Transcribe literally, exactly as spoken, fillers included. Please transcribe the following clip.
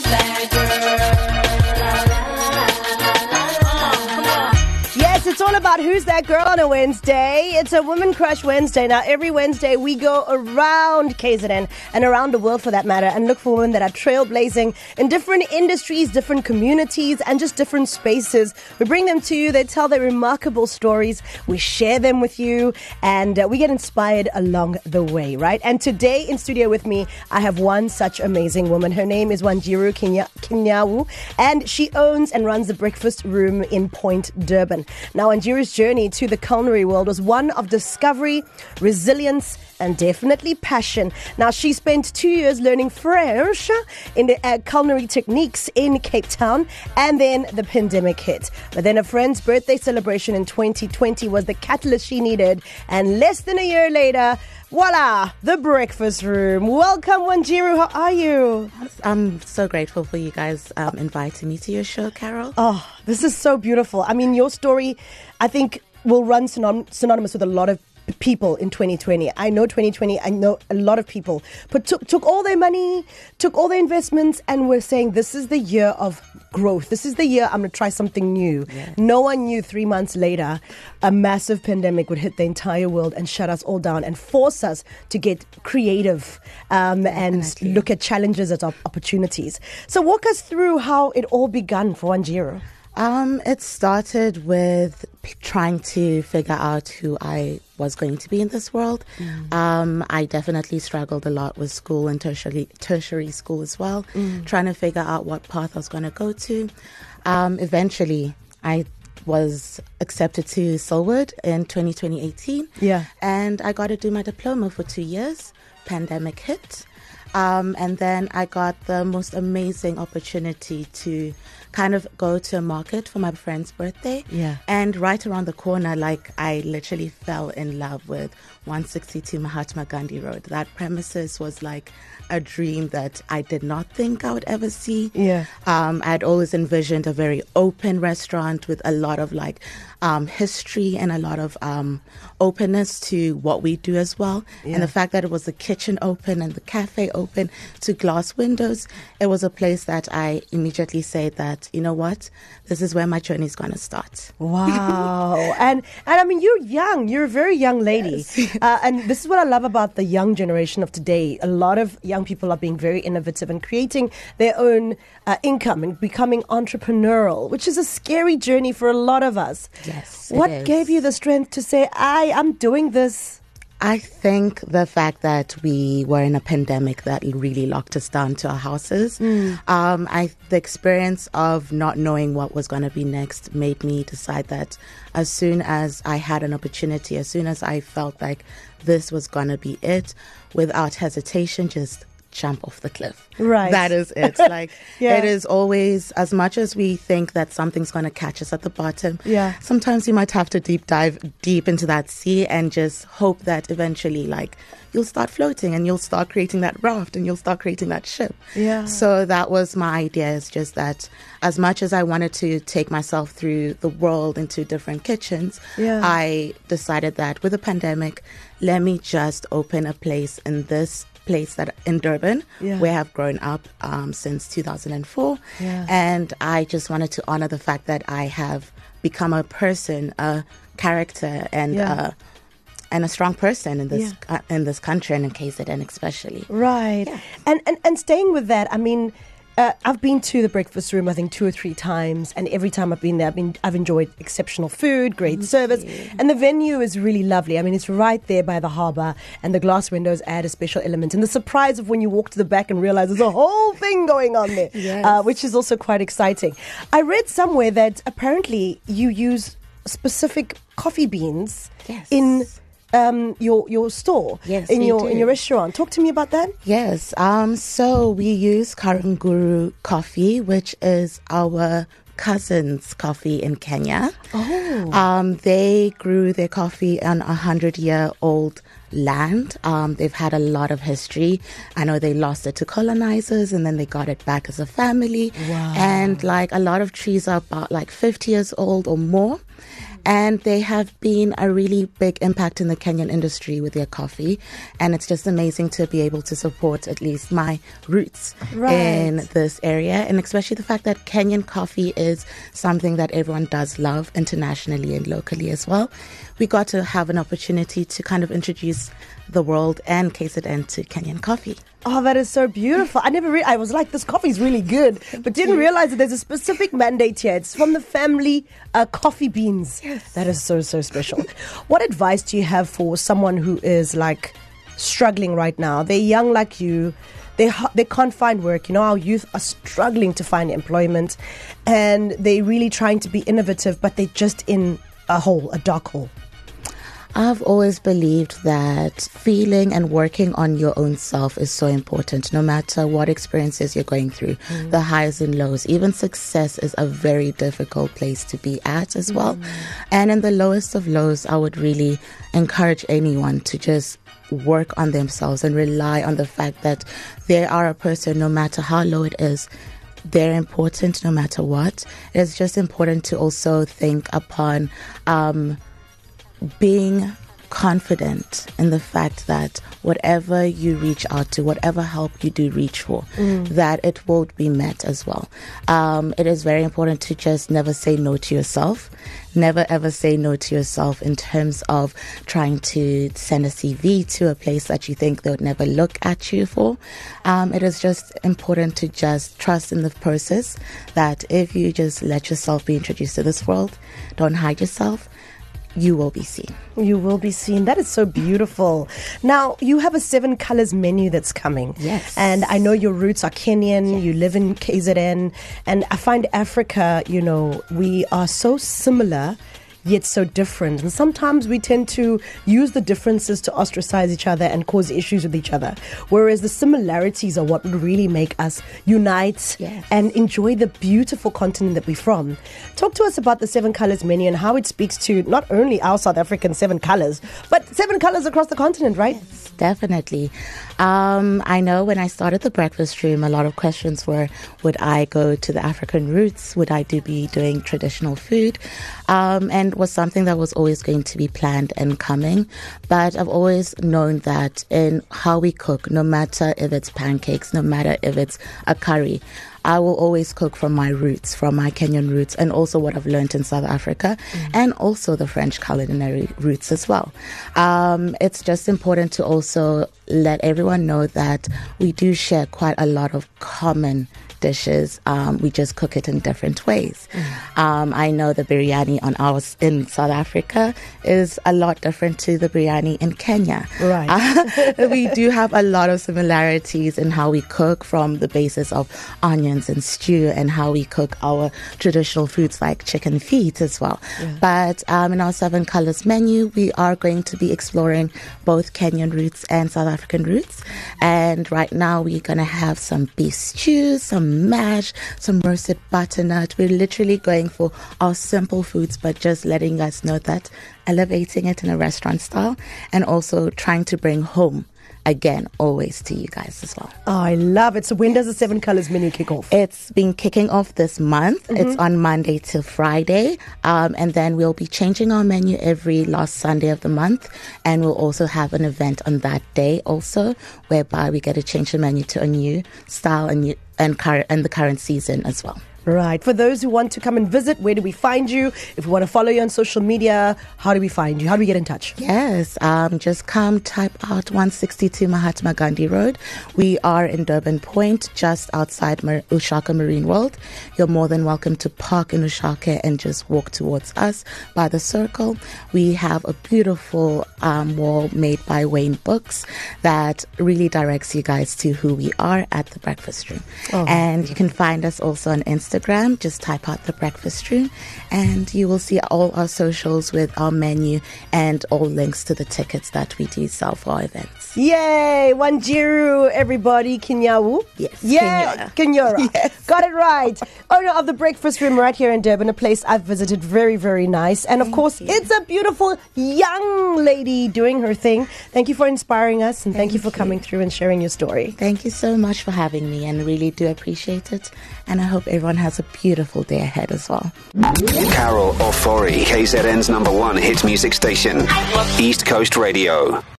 that Yes, it's all about Who's That Girl on a Wednesday. It's a Woman Crush Wednesday. Now, every Wednesday, we go around K Z N and around the world for that matter and look for women that are trailblazing in different industries, different communities, and just different spaces. We bring them to you. They tell their remarkable stories. We share them with you, and uh, we get inspired along the way, right? And today in studio with me, I have one such amazing woman. Her name is Wanjiru Kinya- Kinyawu, and she owns and runs the Breakfast Room in Point, Durban. Now, Wanjiru's journey to the culinary world was one of discovery, resilience, and definitely passion. Now, she spent two years learning French in the uh, culinary techniques in Cape Town, and then the pandemic hit. But then a friend's birthday celebration in twenty twenty was the catalyst she needed, and less than a year later, voila, the Breakfast Room. Welcome, Wanjiru. How are you? I'm so grateful for you guys um, inviting me to your show, Carol. Oh, this is so beautiful. I mean, your story, I think, will run synon- synonymous with a lot of people in twenty twenty. I know twenty twenty, I know a lot of people, but took, took all their money, took all their investments, and we're saying this is the year of growth. This is the year I'm going to try something new. Yes. No one knew three months later a massive pandemic would hit the entire world and shut us all down and force us to get creative um, and Definitely. look at challenges as op- opportunities. So walk us through how it all began for Wanjiru. Um, it started with p- trying to figure out who I was going to be in this world. Mm. Um, I definitely struggled a lot with school and tertiary, tertiary school as well, mm. trying to figure out what path I was going to go to. Um, eventually, I was accepted to Selwood in twenty eighteen. Yeah. And I got to do my diploma for two years. Pandemic hit. Um, and then I got the most amazing opportunity to kind of go to a market for my friend's birthday. Yeah. And right around the corner, like, I literally fell in love with one sixty-two Mahatma Gandhi Road. That premises was like a dream that I did not think I would ever see. Yeah. Um, I'd always envisioned a very open restaurant with a lot of like um, history and a lot of um, openness to what we do as well. Yeah. And the fact that it was the kitchen open and the cafe open to glass windows, it was a place that I immediately said that, you know what, this is where my journey is going to start. Wow. and and I mean, you're young. You're a very young lady. Yes. uh, and this is what I love about the young generation of today. A lot of young people are being very innovative and creating their own uh, income and becoming entrepreneurial, which is a scary journey for a lot of us. Yes, it What is. gave you the strength to say, I am doing this? I think the fact that we were in a pandemic that really locked us down to our houses, mm. um, I the experience of not knowing what was going to be next made me decide that as soon as I had an opportunity, as soon as I felt like this was going to be it, without hesitation, just jump off the cliff. Right. That is it. Like, Yeah. it is always, as much as we think that something's going to catch us at the bottom, Yeah. sometimes you might have to deep dive deep into that sea and just hope that eventually, like, you'll start floating and you'll start creating that raft and you'll start creating that ship. Yeah. So that was my idea, is just that as much as I wanted to take myself through the world into different kitchens, Yeah. I decided that with the pandemic, let me just open a place in this place that in Durban, Yeah. where I've grown up um, since two thousand four. Yeah. And I just wanted to honor the fact that I have become a person, a character, and Yeah. uh, and a strong person in this Yeah. uh, in this country and in K Z N especially. Right. Yeah. And, and and staying with that, I mean, uh, I've been to the Breakfast Room, I think, two or three times, and every time I've been there, I've been I've enjoyed exceptional food, great service, and the venue is really lovely. I mean, it's right there by the harbour, and the glass windows add a special element. And the surprise of when you walk to the back and realize there's a whole thing going on there, Yes. uh, which is also quite exciting. I read somewhere that apparently you use specific coffee beans Yes. in um, your your store, Yes, in we your do. in your restaurant. Talk to me about that. Yes. Um. So we use Karanguru coffee, which is our cousin's coffee in Kenya. Oh. Um. They grew their coffee on a hundred-year-old land. Um. They've had a lot of history. I know they lost it to colonizers, and then they got it back as a family. Wow. And like a lot of trees are about like fifty years old or more. And they have been a really big impact in the Kenyan industry with their coffee. And it's just amazing to be able to support at least my roots right. in this area. And especially the fact that Kenyan coffee is something that everyone does love internationally and locally as well. We got to have an opportunity to kind of introduce the world and K Z N to Kenyan coffee. Oh, that is so beautiful. I never re- I was like, this coffee is really good, but didn't realize that there's a specific mandate here. It's from the family uh, coffee beans. Yes. That is so, so special. What advice do you have for someone who is like struggling right now? They're young like you. They ha- they can't find work. You know, our youth are struggling to find employment, and they're really trying to be innovative, but they're just in a hole, a dark hole. I've always believed that feeling and working on your own self is so important, no matter what experiences you're going through, mm. the highs and lows. Even success is a very difficult place to be at as well. Mm. And in the lowest of lows, I would really encourage anyone to just work on themselves and rely on the fact that they are a person, no matter how low it is. They're important no matter what. It's just important to also think upon um, being confident in the fact that whatever you reach out to, whatever help you do reach for, mm. that it will be met as well. Um, it is very important to just never say no to yourself. Never ever say no to yourself in terms of trying to send a C V to a place that you think they would never look at you for. Um, it is just important to just trust in the process, that if you just let yourself be introduced to this world, don't hide yourself, you will be seen. You will be seen. That is so beautiful. Now, you have a seven colors menu that's coming. Yes. And I know your roots are Kenyan. Yes. You live in K Z N. And I find Africa, you know, we are so similar, yet so different. And sometimes we tend to use the differences to ostracize each other and cause issues with each other. Whereas the similarities are what would really make us unite yes. and enjoy the beautiful continent that we're from. Talk to us about the Seven Colors menu and how it speaks to not only our South African seven colors, but seven colors across the continent, right? Yes, definitely. Um, I know when I started the breakfast room, a lot of questions were, would I go to the African roots? Would I do be doing traditional food? Um, and was something that was always going to be planned and coming. But I've always known that in how we cook, no matter if it's pancakes, no matter if it's a curry, I will always cook from my roots, from my Kenyan roots, and also what I've learned in South Africa, mm. and also the French culinary roots as well. Um, it's just important to also let everyone know that we do share quite a lot of common dishes. Um, we just cook it in different ways. Mm. Um, I know the biryani on ours in South Africa is a lot different to the biryani in Kenya. Right. Uh, we do have a lot of similarities in how we cook, from the basis of onions and stew, and how we cook our traditional foods like chicken feet as well. Yeah. But um, in our Seven Colors menu, we are going to be exploring both Kenyan roots and South African roots. And right now we're going to have some beef stew, some mash, some roasted butternut. We're literally going for our simple foods, but just letting us know that elevating it in a restaurant style, and also trying to bring home again always to you guys as well. Oh, I love it. So when does the Seven Colors menu kick off? It's been kicking off this month. Mm-hmm. It's on Monday till Friday. Um, and then we'll be changing our menu every last Sunday of the month. And we'll also have an event on that day also, whereby we get to change the menu to a new style and, new, and, current, and the current season as well. Right. For those who want to come and visit, where do we find you? If we want to follow you on social media, how do we find you? How do we get in touch? Yes, um, just come type out one sixty-two Mahatma Gandhi Road. We are in Durban Point, just outside Mar- Ushaka Marine World. You're more than welcome to park in Ushaka and just walk towards us by the circle. We have a beautiful um, wall made by Wayne Books that really directs you guys to who we are at the breakfast room. Oh, and you can find us also on Instagram. Instagram, just type out the breakfast room and you will see all our socials with our menu and all links to the tickets that we do sell for our events. Yay! Wanjiru, everybody. Kinyawu? Yes. Yeah, Kinyora. Yes. Got it right. Owner of the breakfast room right here in Durban, a place I've visited. Very, very nice. And of thank course, you. It's a beautiful young lady doing her thing. Thank you for inspiring us, and thank, thank you for you. coming through and sharing your story. Thank you so much for having me, and really do appreciate it. And I hope everyone has has a beautiful day ahead as well. Carol Ofori, K Z N's number one hit music station, East Coast Radio.